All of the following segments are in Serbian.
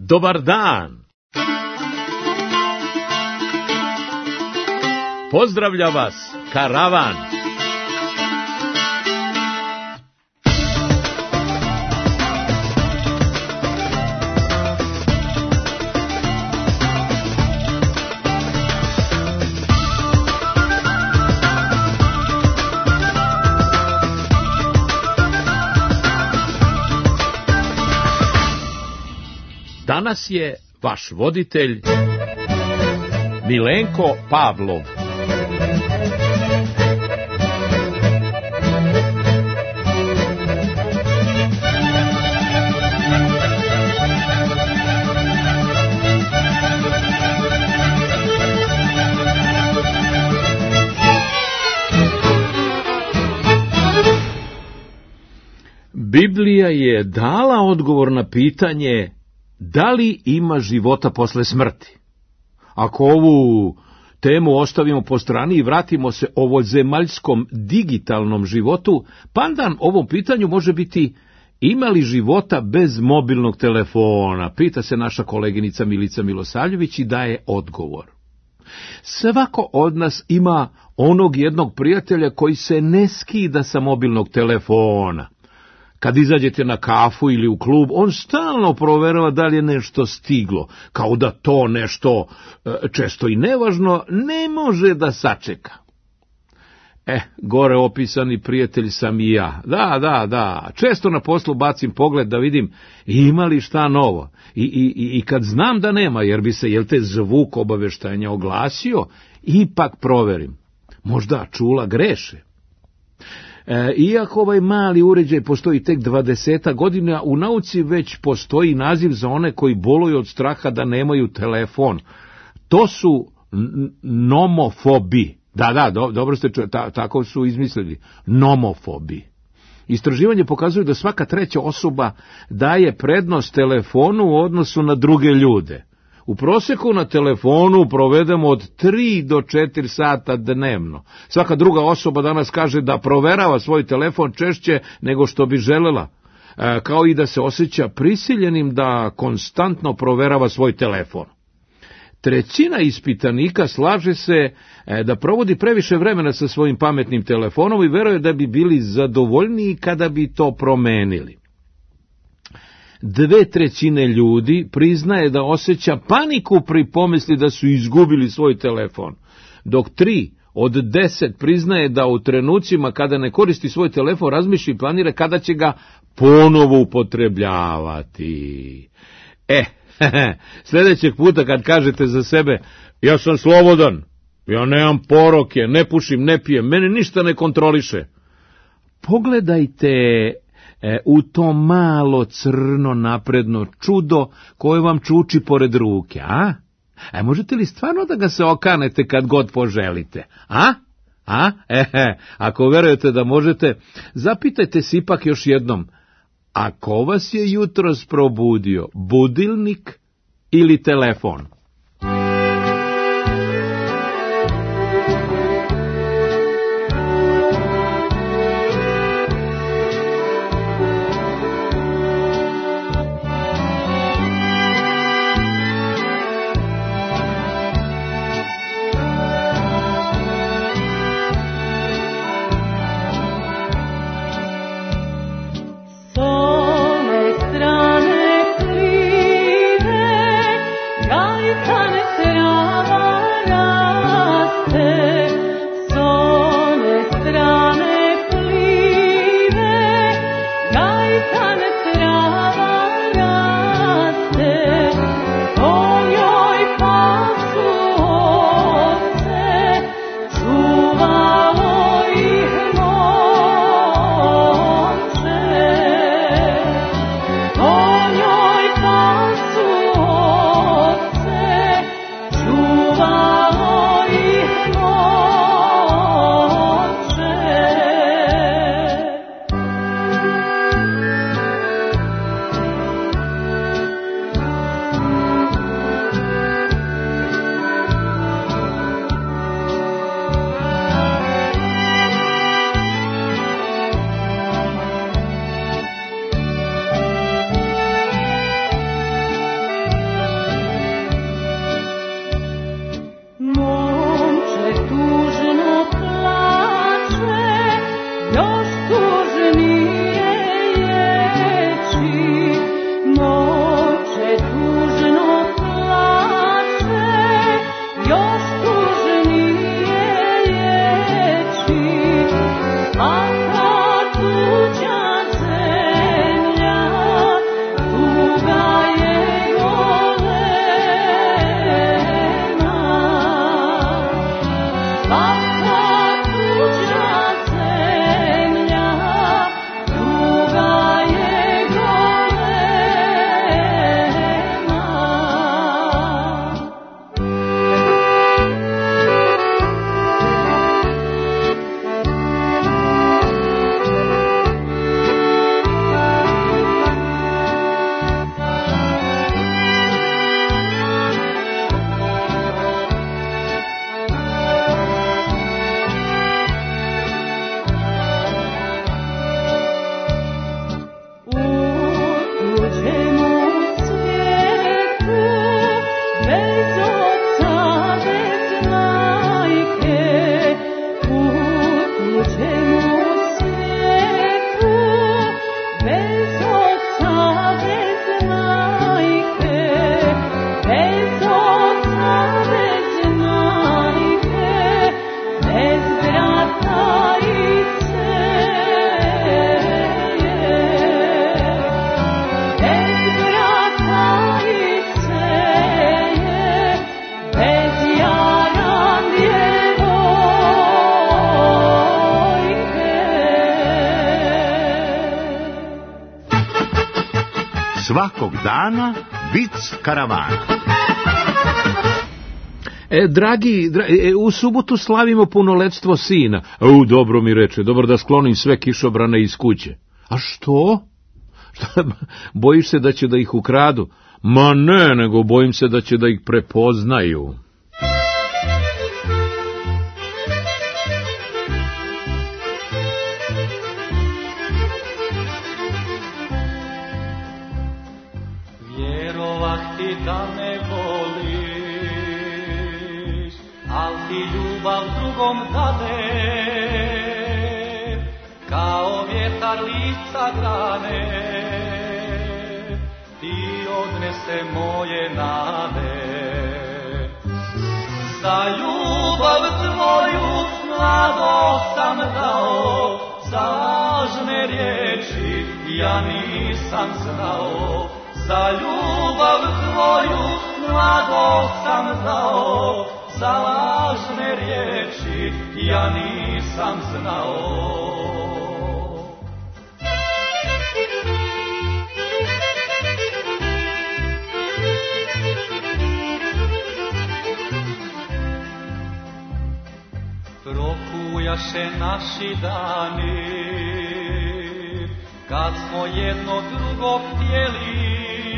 Dobar dan! Pozdravlja vas karavan! Danas je vaš voditelj Milenko Pavlov. Biblija je dala odgovor na pitanje da li ima života posle smrti. Ako ovu temu ostavimo po strani i vratimo se ovozemaljskom digitalnom životu, pandan ovom pitanju može biti ima li života bez mobilnog telefona, pita se naša koleginica Milica Milosavljević i daje odgovor. Svako od nas ima onog jednog prijatelja koji se ne skida sa mobilnog telefona. Kad izađete na kafu ili u klub, on stalno proverava da li je nešto stiglo, kao da to nešto, često i nevažno, ne može da sačeka. Gore opisani prijatelj sam i ja. Da, često na poslu bacim pogled da vidim ima li šta novo. I kad znam da nema, jer bi se, zvuk obaveštenja oglasio, ipak proverim. Možda čula greše. Iako ovaj mali uređaj postoji tek 20 godina, u nauci već postoji naziv za one koji boluju od straha da nemaju telefon. To su nomofobi. Da, dobro ste čuli, tako su izmislili. Nomofobi. Istraživanje pokazuje da svaka treća osoba daje prednost telefonu u odnosu na druge ljude. U proseku na telefonu provedemo od 3 do 4 sata dnevno. Svaka druga osoba danas kaže da proverava svoj telefon češće nego što bi želela, kao i da se osjeća prisiljenim da konstantno proverava svoj telefon. Trećina ispitanika slaže se da provodi previše vremena sa svojim pametnim telefonom i veruje da bi bili zadovoljniji kada bi to promenili. 2/3 ljudi priznaje da osjeća paniku pri pomisli da su izgubili svoj telefon, dok 3 od 10 priznaje da u trenucima kada ne koristi svoj telefon razmišlja i planira kada će ga ponovo upotrebljavati. Sljedećeg puta kad kažete za sebe, ja sam slobodan, ja nemam poroke, ne pušim, ne pijem, mene ništa ne kontroliše, pogledajte u to malo crno napredno čudo koje vam čuči pored ruke, a? Možete li stvarno da ga se okanete kad god poželite, a? Ako verujete da možete, zapitajte se ipak još jednom, a ko vas je jutros probudio, budilnik ili telefon? Strane krive, gaj svakog dana vic karavana. Dragi, u subotu slavimo punoletstvo sina. Dobro mi reče, dobro da sklonim sve kišobrane iz kuće. A što? Bojiš se da će da ih ukradu? Ma ne, nego bojim se da će da ih prepoznaju. Vjerovati da me voliš, al ti ljubav drugom dade, kao vjetar lica grane, ti odnese moje nade. Za ljubav tvoju mlado sam dao, za lažne riječi ja nisam znao. Za ljubav tvoju mlado sam dao, za lažne riječi ja nisam znao. Prokujaše naši dani, kad smo jedno drugo htjeli,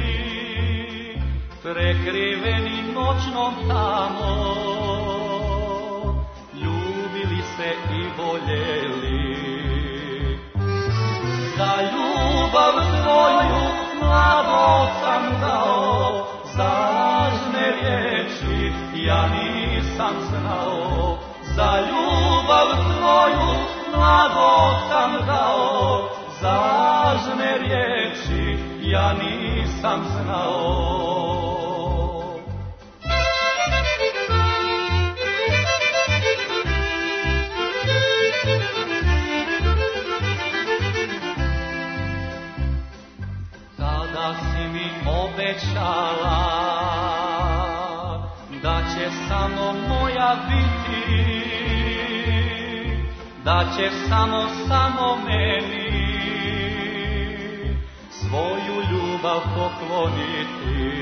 prekriveni noćnom tamo, ljubili se i voljeli. Za ljubav tvoju mlado sam dao, za lažne riječi ja nisam znao. Za ljubav tvoju mlado sam dao, za lažne riječi ja nisam znao. Tada si mi obećala da će samo moja biti, da će samo meni svoju ljubav pokloniti.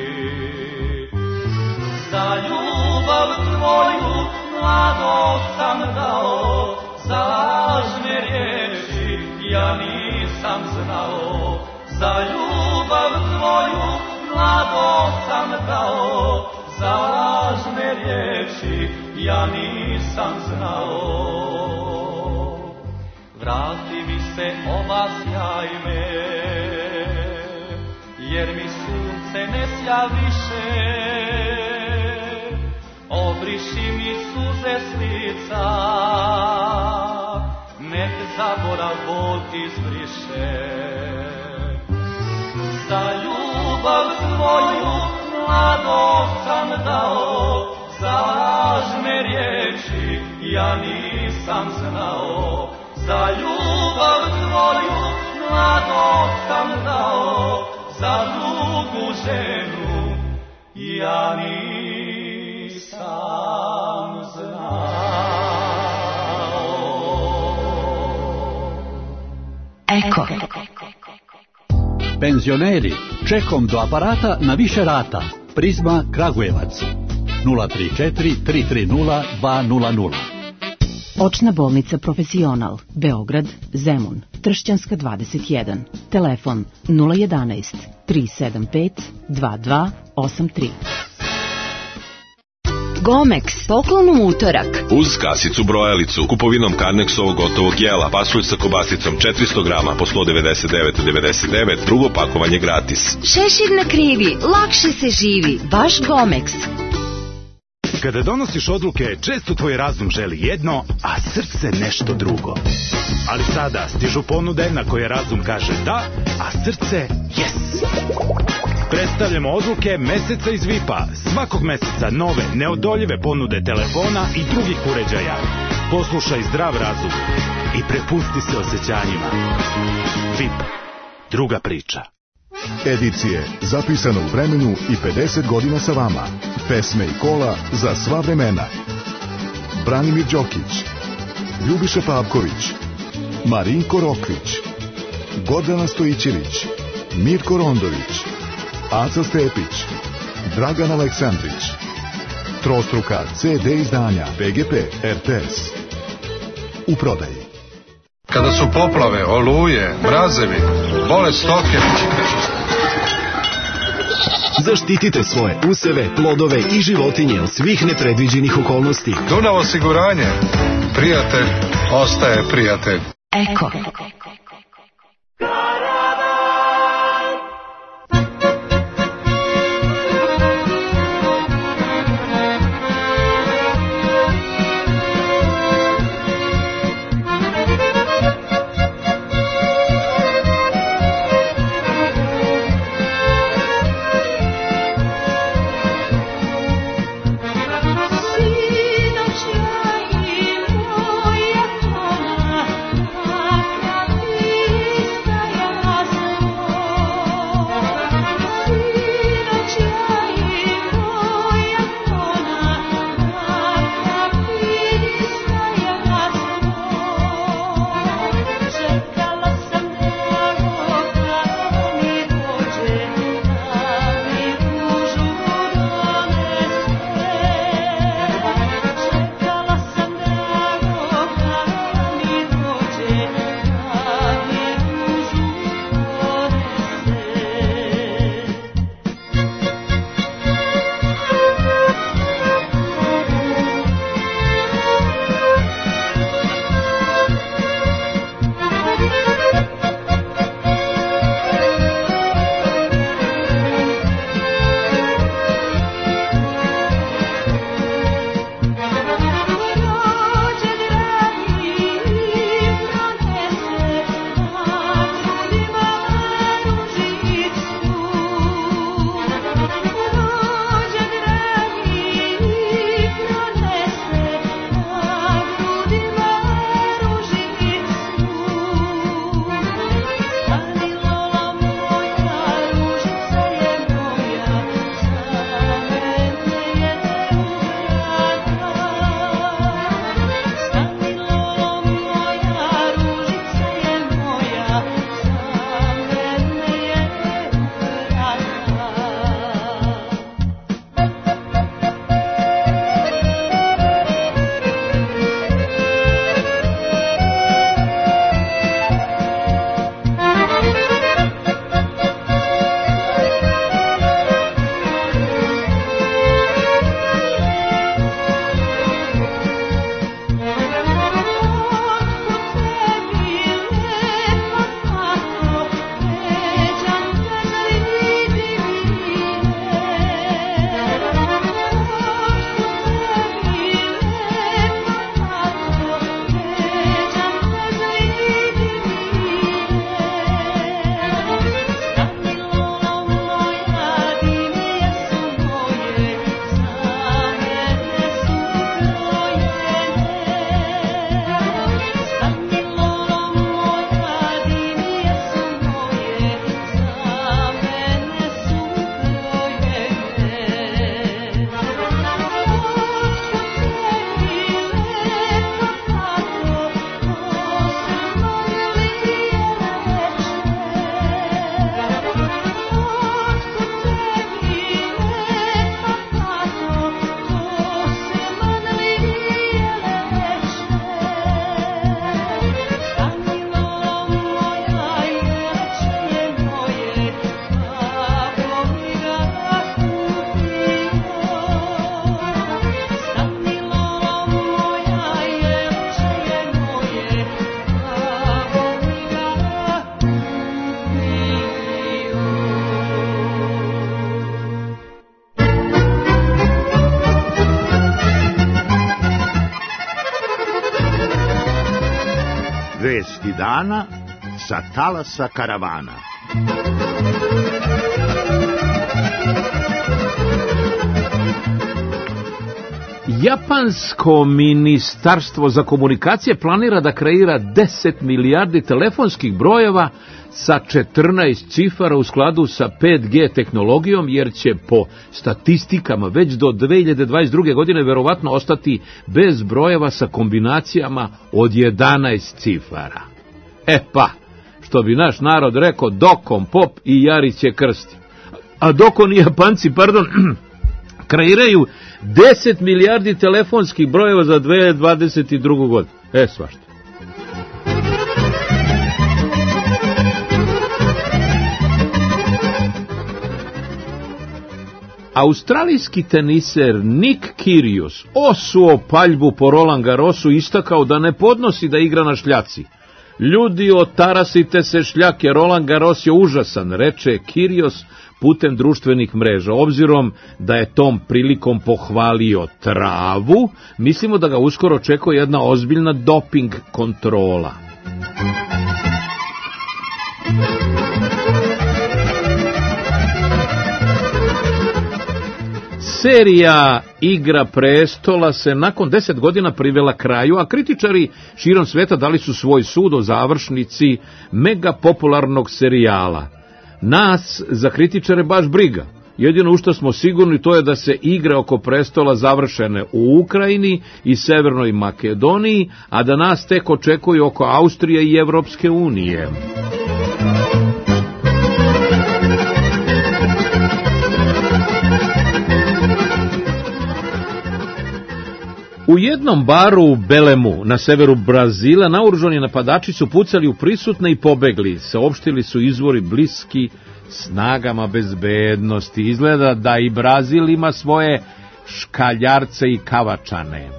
Za ljubav tvoju mlado sam dao, za lažne riječi ja nisam znao. Za ljubav tvoju mlado sam dao, za lažne riječi ja nisam znao. Vrati mi se, obasjaj me, jer mi sunce ne sja više. Obriši mi suze s lica, nek zaborav bol izbriše. Za ljubav tvoju mlado sam dao, za lažne riječi ja nisam znao. Za ljubav tvoju mlado sam dao, za drugu ženu ja nisam znao. Eko. Penzioneri, čekom do aparata na više rata. Prizma Kragujevac 034 330 200. Očna bolnica Profesional, Beograd, Zemun, Tršćanska 21. Telefon 011 375 2283. Gomex, poklon u utorak. Uz kasicu brojalicu, kupovinom Karneksovog gotovog jela, pasulj sa kobasicom 400 grama po 199,99, drugo pakovanje gratis. Šešir na krivi, lakše se živi, baš Gomex. Kada donosiš odluke, često tvoj razum želi jedno, a srce nešto drugo. Ali sada stižu ponude na koje razum kaže da, a srce yes. Predstavljamo odluke meseca iz VIP-a. Svakog meseca nove, neodoljive ponude telefona i drugih uređaja. Poslušaj zdrav razum i prepusti se osjećanjima. VIP. Druga priča. Edicije zapisano u vremenu i 50 godina sa vama. Pesme i kola za sva vremena. Branimir Đokić, Ljubiša Pavković, Marinko Rokvić, Gordana Stojićević, Mirko Rondović, Aca Stepić, Dragan Aleksandrić, trostruka CD izdanja PGP RTS. U prodaji. Kada su poplave, oluje, mrazevi, bolest stoke. Zaštitite svoje useve, plodove i životinje od svih nepredviđenih okolnosti. Dunav osiguranje. Prijatelj ostaje prijatelj. Eko. Vesti dana sa talasa karavana. Japansko ministarstvo za komunikacije planira da kreira 10 milijardi telefonskih brojeva sa 14 cifara u skladu sa 5G tehnologijom, jer će po statistikama već do 2022. godine verovatno ostati bez brojeva sa kombinacijama od 11 cifara. E pa, što bi naš narod rekao, dokom pop i jari će krsti. A dok oni Japanci, kreiraju 10 milijardi telefonskih brojeva za 2022. godinu. Svašta. Australijski teniser Nick Kyrgios osuo paljbu po Roland Garrosu istakao da ne podnosi da igra na šljaci. Ljudi, otarasite se šljake, Roland Garros je užasan, reče Kyrgios putem društvenih mreža. Obzirom da je tom prilikom pohvalio travu, mislimo da ga uskoro očekuje jedna ozbiljna doping kontrola. Serija Igra prestola se nakon 10 godina privela kraju, a kritičari širom sveta dali su svoj sud o završnici mega popularnog serijala. Nas za kritičare baš briga. Jedino u što smo sigurni to je da se igre oko prestola završene u Ukrajini i Severnoj Makedoniji, a da nas tek očekuju oko Austrije i Evropske unije. U jednom baru u Belemu, na severu Brazila, naoružani napadači su pucali u prisutne i pobegli. Saopštili su izvori bliski snagama bezbednosti. Izgleda da i Brazil ima svoje škaljarce i kavačane.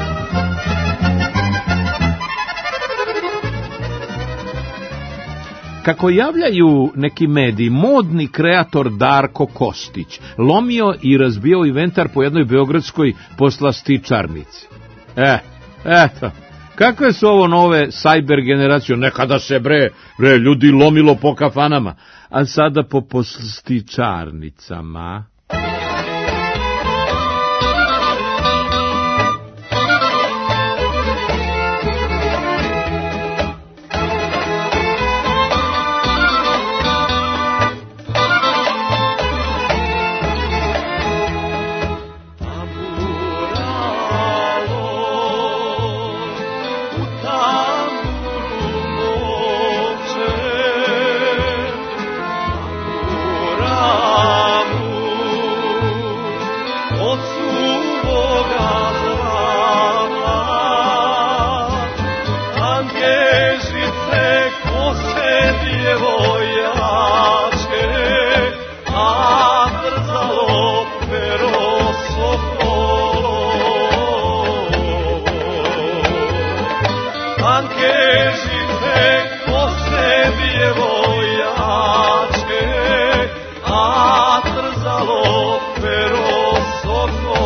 Kako javljaju neki mediji, modni kreator Darko Kostić lomio i razbio inventar po jednoj beogradskoj poslastičarnici. Eto, kakve su ovo nove cyber generacije? Nekada se bre ljudi lomilo po kafanama, a sada po poslastičarnicama. Pero sotto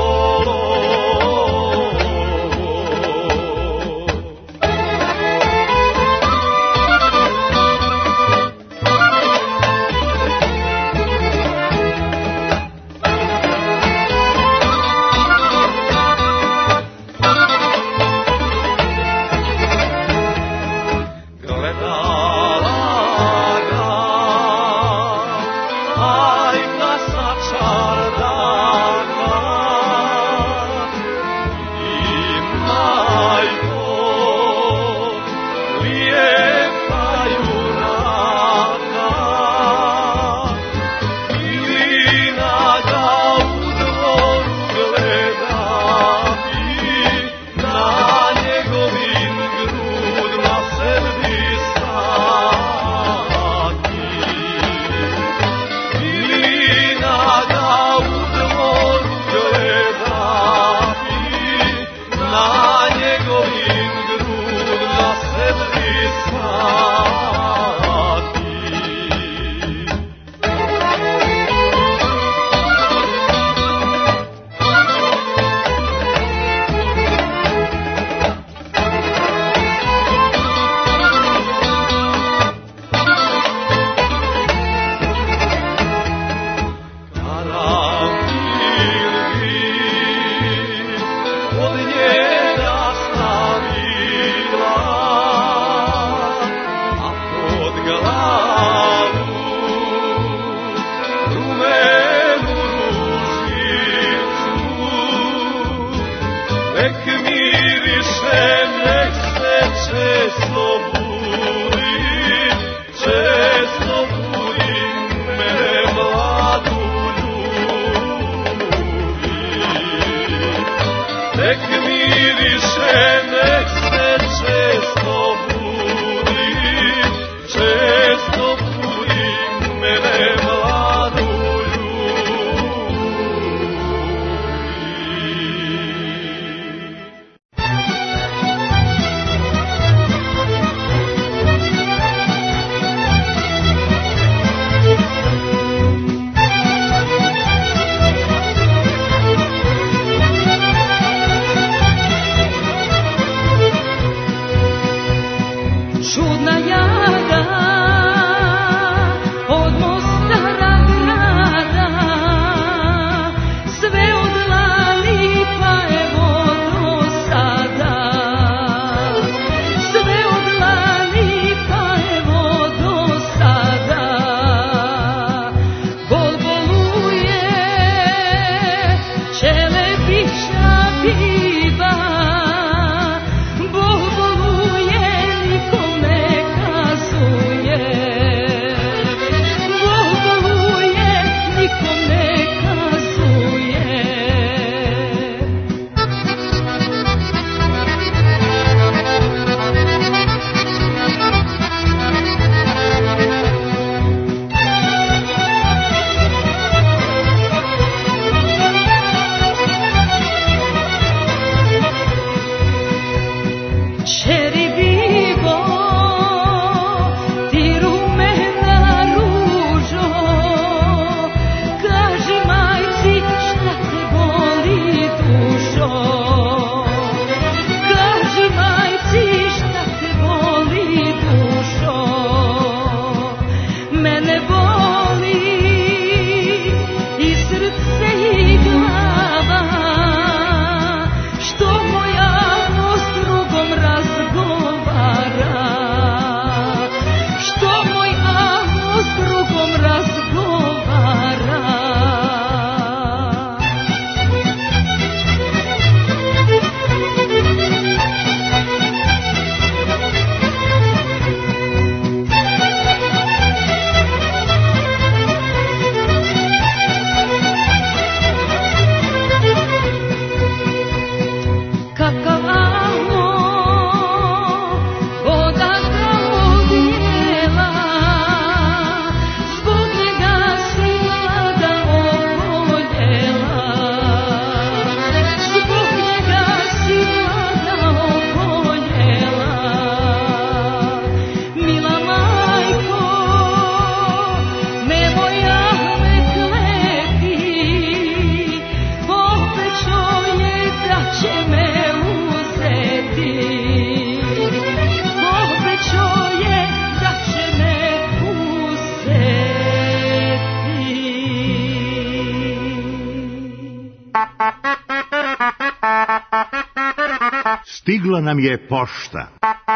Stigla nam je pošta.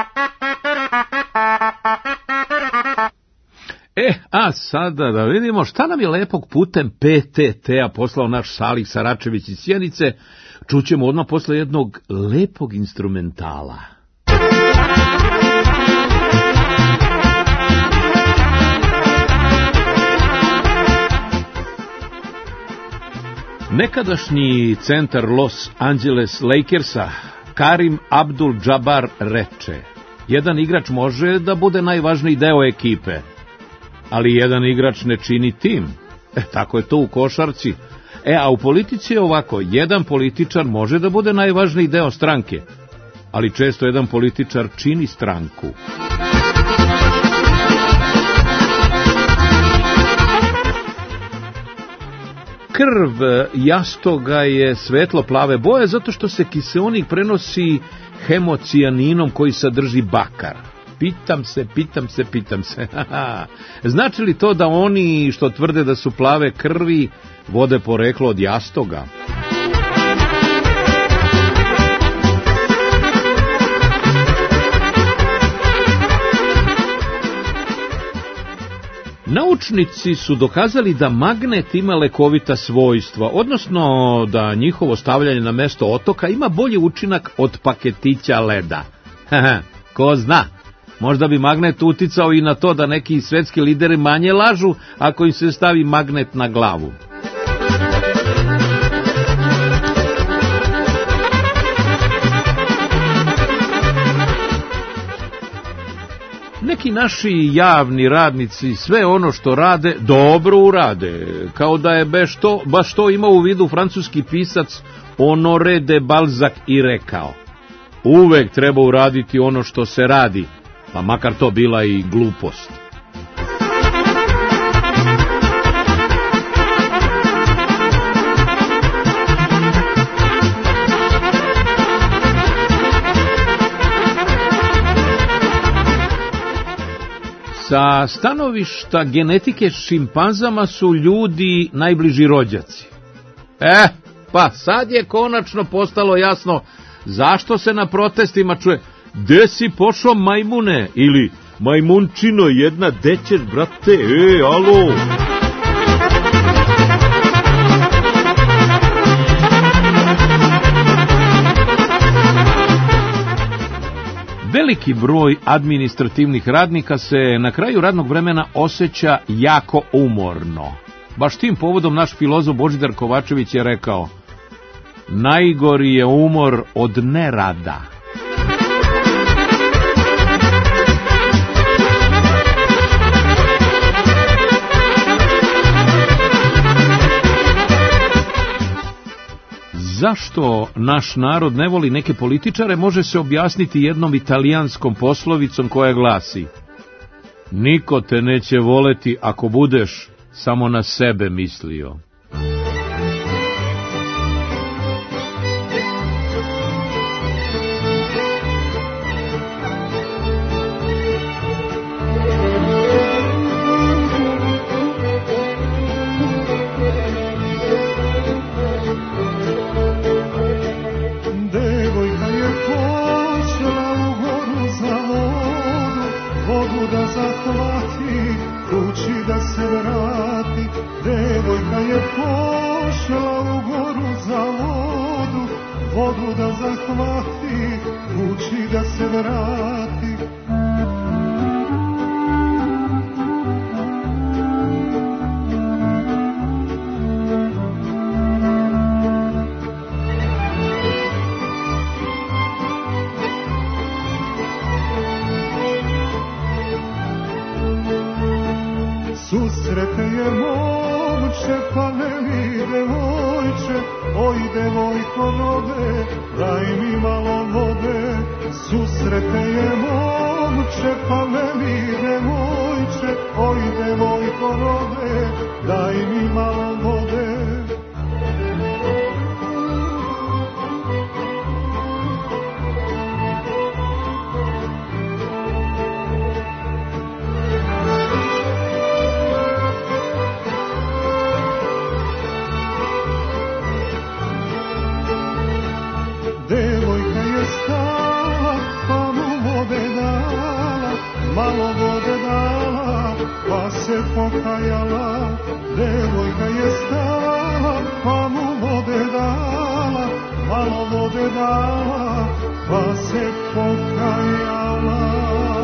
A sada da vidimo šta nam je lepog putem PTT-a poslao naš Salih Saračević iz Sjenice. Čućemo odmah posle jednog lepog instrumentala. Nekadašnji centar Los Angeles Lakersa, Karim Abdul-Džabar reče: jedan igrač može da bude najvažniji deo ekipe, ali jedan igrač ne čini tim. Tako je to u košarci. A u politici je ovako: jedan političar može da bude najvažniji deo stranke, ali često jedan političar čini stranku. Krv jastoga je svetlo plave boje zato što se kiseonik prenosi hemocijaninom koji sadrži bakar. Pitam se. Znači li to da oni što tvrde da su plave krvi vode poreklo od jastoga? Naučnici su dokazali da magnet ima lekovita svojstva, odnosno da njihovo stavljanje na mesto otoka ima bolji učinak od paketića leda. Ko zna, možda bi magnet uticao i na to da neki svetski lideri manje lažu ako im se stavi magnet na glavu. Neki naši javni radnici sve ono što rade, dobro urade, kao da je baš to imao u vidu francuski pisac Honoré de Balzac i rekao: uvek treba uraditi ono što se radi, pa makar to bila i glupost. Sa stanovišta genetike šimpanzama su ljudi najbliži rođaci. Pa sad je konačno postalo jasno zašto se na protestima čuje: "De si pošao majmune?" ili "Majmunčino jedna, de ćeš, brate, alo?" Veliki broj administrativnih radnika se na kraju radnog vremena osjeća jako umorno. Baš tim povodom naš filozof Božidar Kovačević je rekao: najgori je umor od nerada. Zašto naš narod ne voli neke političare može se objasniti jednom italijanskom poslovicom koja glasi: niko te neće voleti ako budeš samo na sebe mislio. Susrete je momče, pa veli devojče, oj devojko rode, daj mi malo vode. Susrete je momče, pa veli devojče, oj devojko rode, daj mi malo vode. se pokajala, devojka je stala, pa mu vode dala, malo vode dala, pa se pokajala.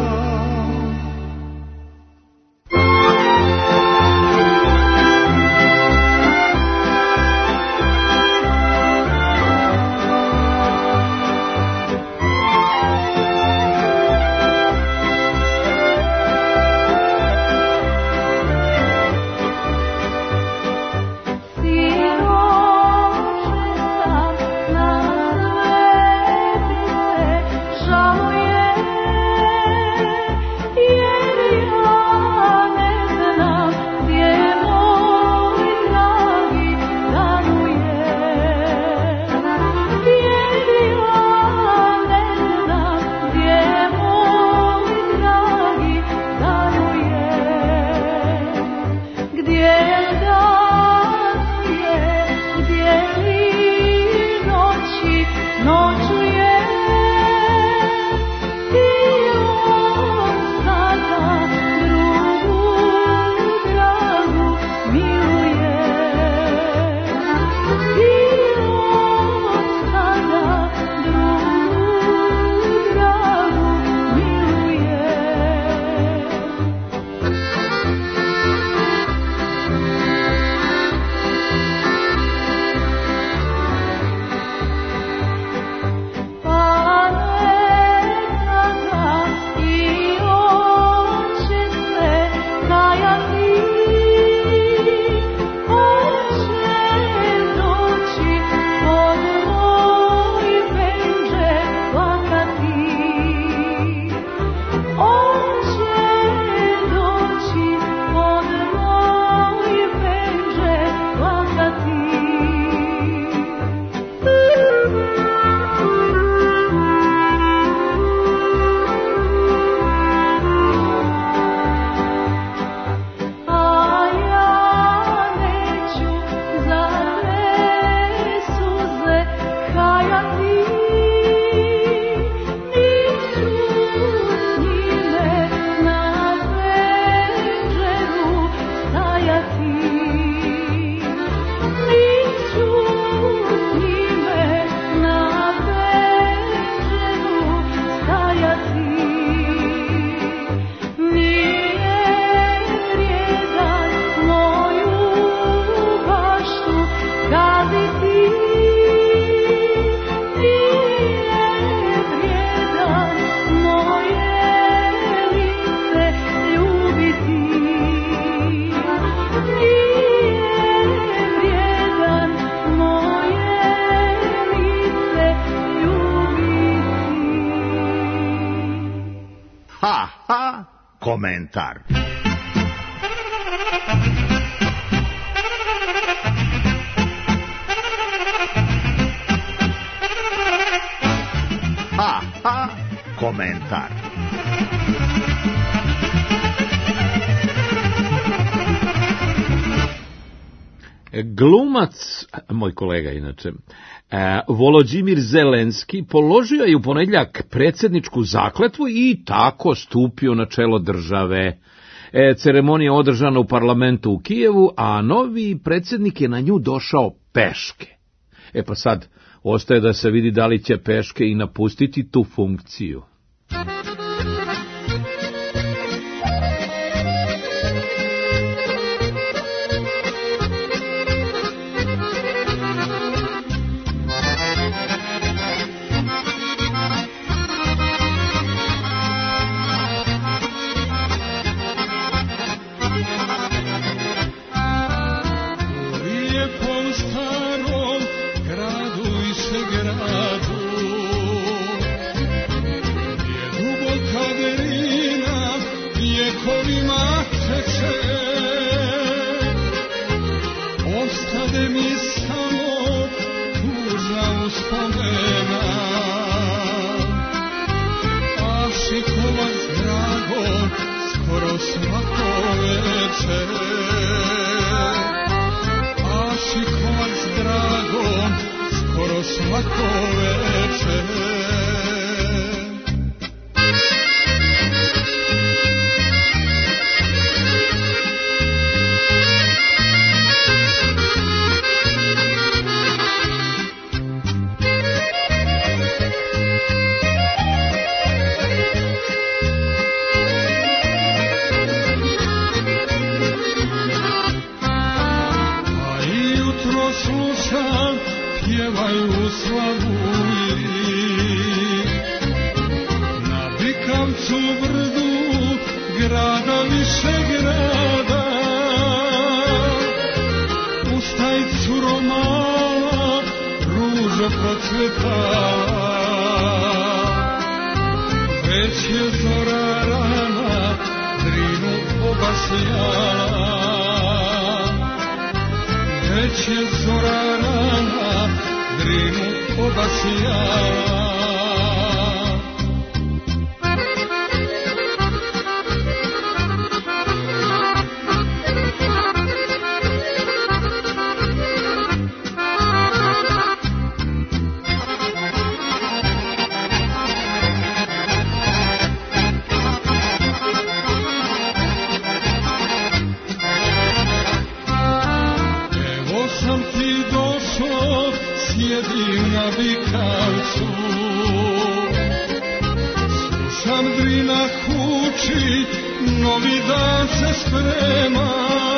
Komentar. Komentar. Glumac, moj kolega inače, Volodimir Zelenski položio je u ponedjeljak predsjedničku zakletvu i tako stupio na čelo države. Ceremonija održana u parlamentu u Kijevu, a novi predsjednik je na nju došao peške. Pa sad, ostaje da se vidi da li će peške i napustiti tu funkciju. pjevaju slavuji. Na Bikavcu brdu grada više grada, ustaj curo mala, ružo procvetala. Već je zora rana, Drinu obasjala. Već je zora rana, Drinu obasjala. Sjedim na Bikavcu, slušam Drina huči, novi dan se sprema.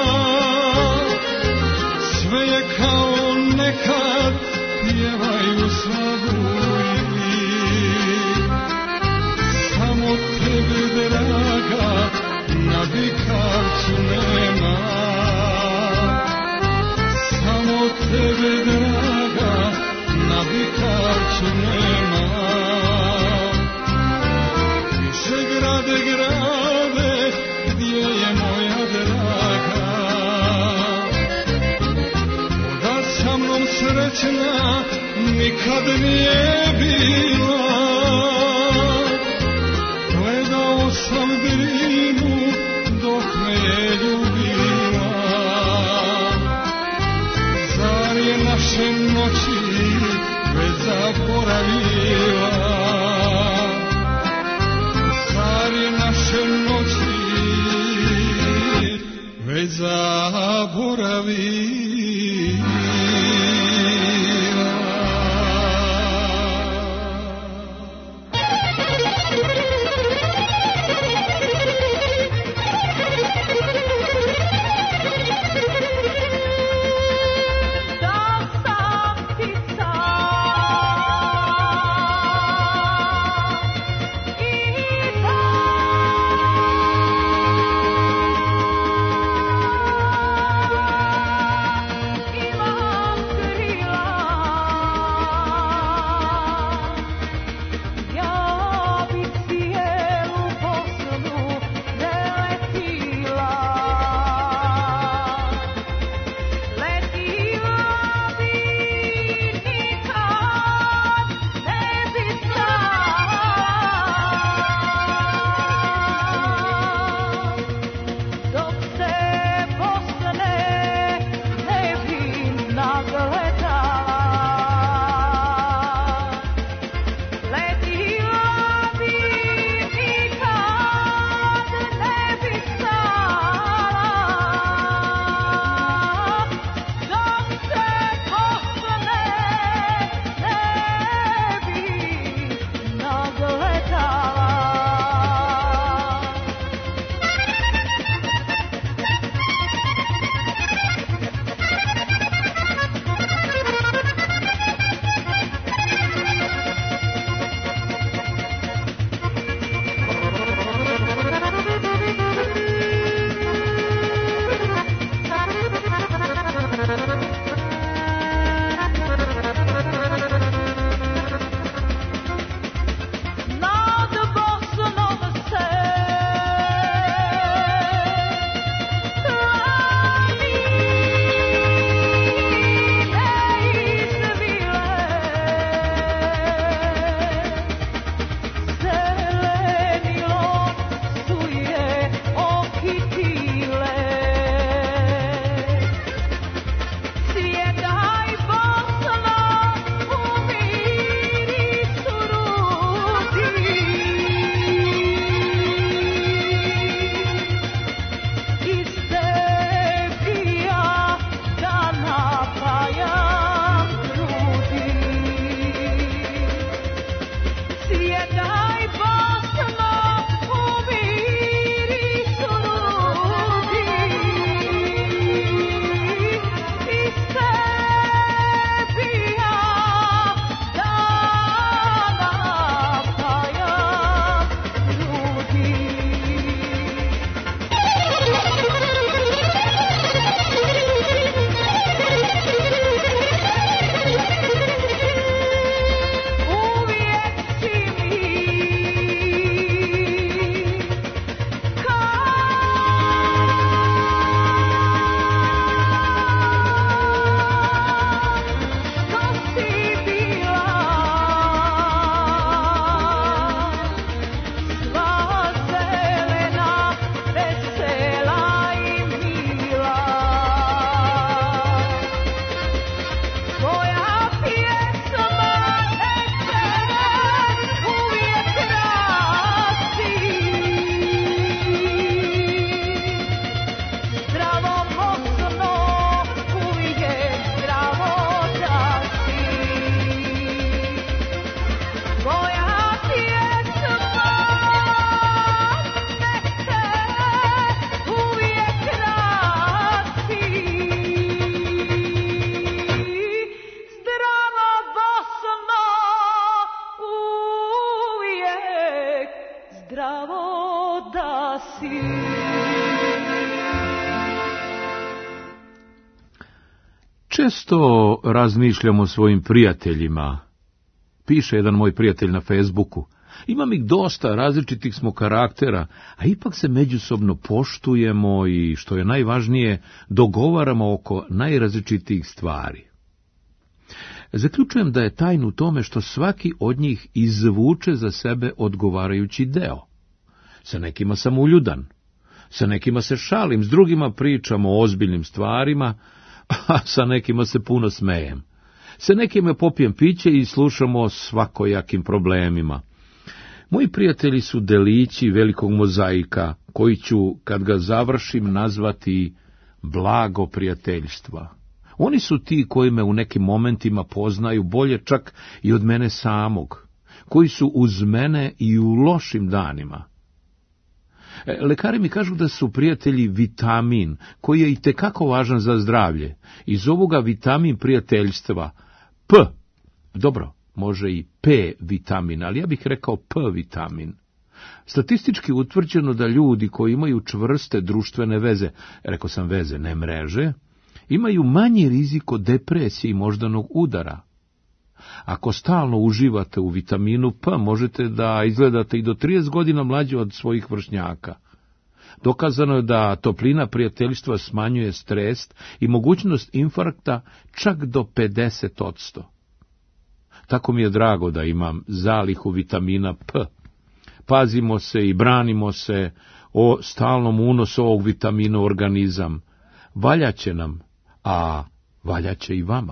Sve je kao nekad, pjevaju slavuji. Samo tebe, draga, na Bikavcu nema. Samo tebe, draga, na Bikavcu nema. Više grade, grade, gdje je moja draga? Voda sa mnom srećna nikad nije bila. Gledao sam Drinu dok me je ljubila. Zar je naše noći već zaboravila? Zar je naše noći već zaboravila? Često razmišljam o svojim prijateljima. Piše jedan moj prijatelj na Facebooku. Imam ih dosta, različitih smo karaktera, a ipak se međusobno poštujemo i, što je najvažnije, dogovaramo oko najrazličitijih stvari. Zaključujem da je tajna u tome što svaki od njih izvuče za sebe odgovarajući deo. Sa nekima sam uljudan, sa nekima se šalim, s drugima pričam o ozbiljnim stvarima, a sa nekima se puno smejem. Sa nekima popijem piće i slušamo o svakojakim problemima. Moji prijatelji su delići velikog mozaika, koji ću, kad ga završim, nazvati blago prijateljstva. Oni su ti koji me u nekim momentima poznaju bolje čak i od mene samog, koji su uz mene i u lošim danima. Lekari mi kažu da su prijatelji vitamin, koji je itekako važan za zdravlje. Iz ovoga vitamin prijateljstva, P, dobro, može i P vitamin, ali ja bih rekao P vitamin. Statistički utvrđeno da ljudi koji imaju čvrste društvene veze, rekao sam veze, ne mreže, imaju manji rizik od depresije i moždanog udara. Ako stalno uživate u vitaminu P, možete da izgledate i do 30 godina mlađe od svojih vršnjaka. Dokazano je da toplina prijateljstva smanjuje stres i mogućnost infarkta čak do 50%. Tako mi je drago da imam zalihu vitamina P. Pazimo se i branimo se o stalnom unosu ovog vitamina u organizam. Valjaće nam, a valjaće i vama.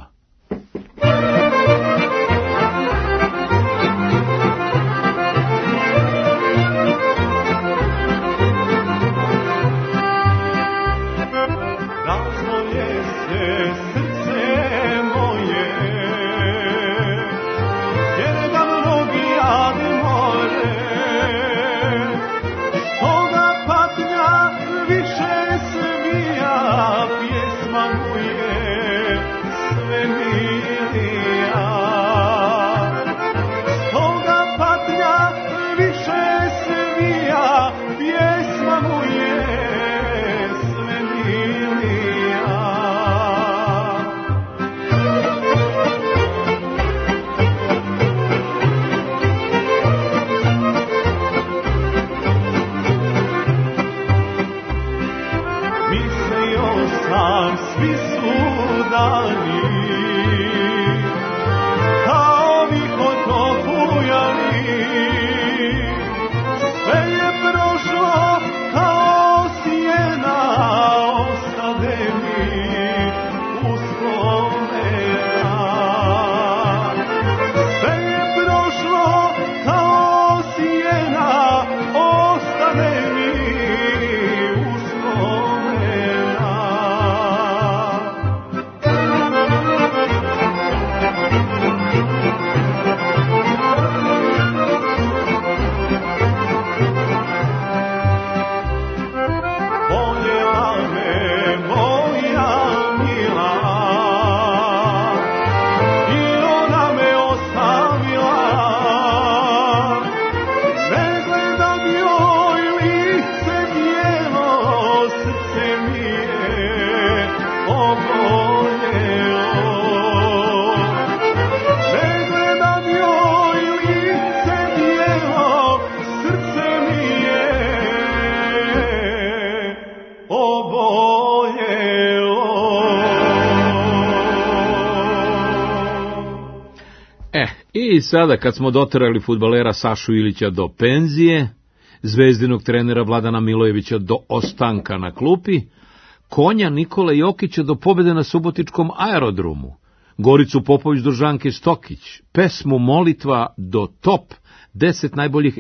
I sada, kad smo doterali fudbalera Sašu Ilića do penzije, zvezdinog trenera Vladana Milojevića do ostanka na klupi, konja Nikole Jokića do pobjede na subotičkom aerodromu, Goricu Popović do Žanke Stokić, pesmu Molitva do top 10 najboljih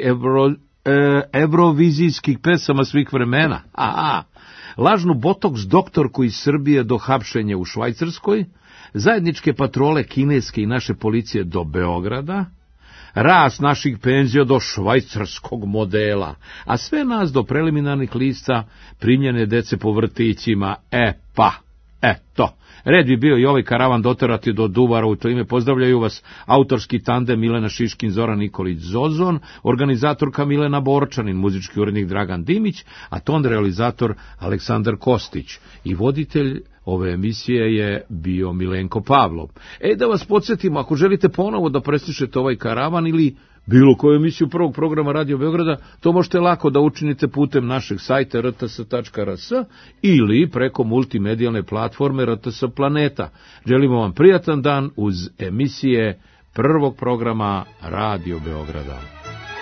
evrovizijskih pesama svih vremena, lažnu botoks doktorku iz Srbije do hapšenja u Švajcarskoj, zajedničke patrole kineske i naše policije do Beograda, rast naših penzija do švajcarskog modela, a sve nas do preliminarnih lista primljene dece po vrtićima, Eto, red bi bio i ovaj karavan doterati do Duvara, u to ime pozdravljaju vas autorski tandem Milena Šiškin, Zoran Nikolić Zozon, organizatorka Milena Borčanin, muzički urednik Dragan Dimić, a ton realizator Aleksandar Kostić i voditelj ove emisije je bio Milenko Pavlov. Da vas podsjetim, ako želite ponovo da preslušate ovaj karavan ili bilo koju emisiju prvog programa Radio Beograda, to možete lako da učinite putem našeg sajta rts.rs ili preko multimedijalne platforme RTS Planeta. Želimo vam prijatan dan uz emisije prvog programa Radio Beograda.